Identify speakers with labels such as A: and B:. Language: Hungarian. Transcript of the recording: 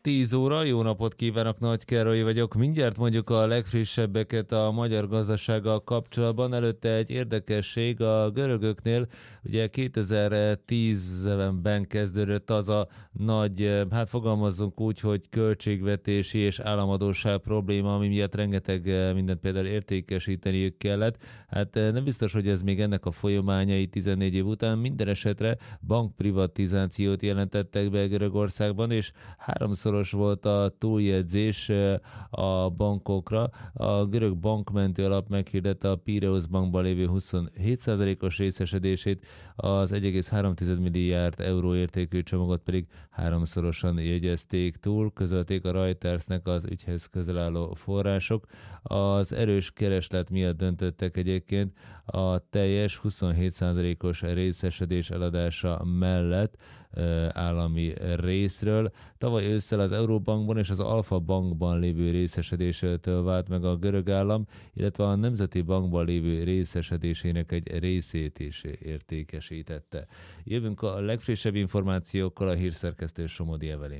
A: 10 óra, jó napot kívánok, Nagy Károly vagyok. Mindjárt mondjuk a legfrissebbeket a magyar gazdasággal kapcsolatban. Előtte egy érdekesség a görögöknél. Ugye 2010-ben kezdődött az a nagy, hát fogalmazzunk úgy, hogy költségvetési és államadósság probléma, ami miatt rengeteg mindent például értékesíteniük kellett. Hát nem biztos, hogy ez még ennek a folyamányai 14 év után. Minden esetre bankprivatizációt jelentettek be Görögországban, és háromszoros volt a túljegyzés a bankokra. A görög bankmentő alap meghirdette a Piraeus bankban lévő 27%-os részesedését, az 1,3 milliárd euró értékű csomagot pedig háromszorosan jegyezték túl, közölték a Reutersnek az ügyhez közel álló források. Az erős kereslet miatt döntöttek egyébként a teljes 27%-os részesedés eladása mellett állami részről. Tavaly ősszel az Euróbankban és az Alfa Bankban lévő részesedéstől vált meg a görög állam, illetve a Nemzeti Bankban lévő részesedésének egy részét is értékesítette. Jövünk a legfrissebb információkkal, a hírszerkesztő Somodi Evelyn.